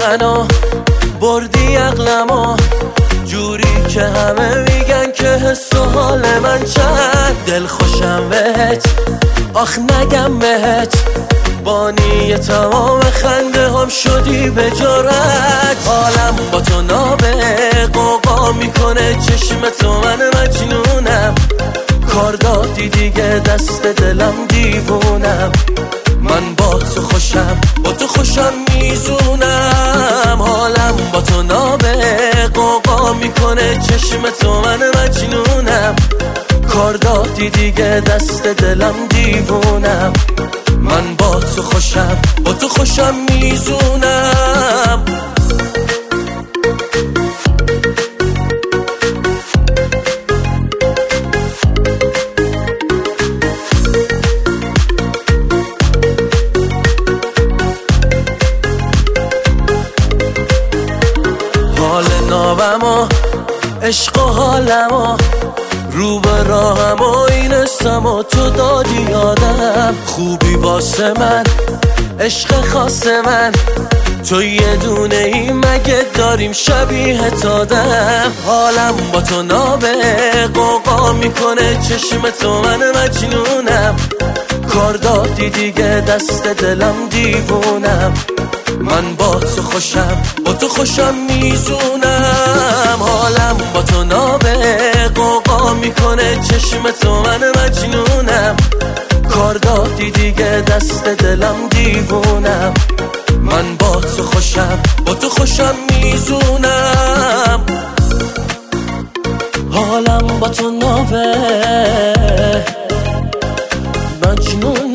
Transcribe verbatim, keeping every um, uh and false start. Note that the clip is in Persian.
منو بردی عقلمو جوری که همه میگن که حس و حال من چند دل خوشم بهت آخ نگم بهت بانی تمام خنده هم شدی به جرأت حالم با تو نابه قوقا میکنه چشم تو من مجنونم کار دادی دیگه دست دلم دیوونم من با تو خوشم با تو خوشم میزونم حالم با تو نابه قوقا میکنه چشم تو من مجنونم کار دادی دیگه دست دلم دیوونم من با تو خوشم با تو خوشم میزونم حال نابم و عشق و حالم و رو به راهم و این استم و تو دادی یادم خوبی واسه من عشق خاص من تو یه دونه ای مگه داریم شبیه تادم حالم با تو نابه قوقا میکنه چشم تو من مجنونم کار دادی دیگه دست دلم دیوونم من با تو خوشم با تو خوشم میزونم حالم با تو نابه قوقا میکنه چشم تو من مجنونم کار دادی دیگه دست دلم دیوونم من با تو خوشم با تو خوشم میزونم حالم با تو نابه مجنون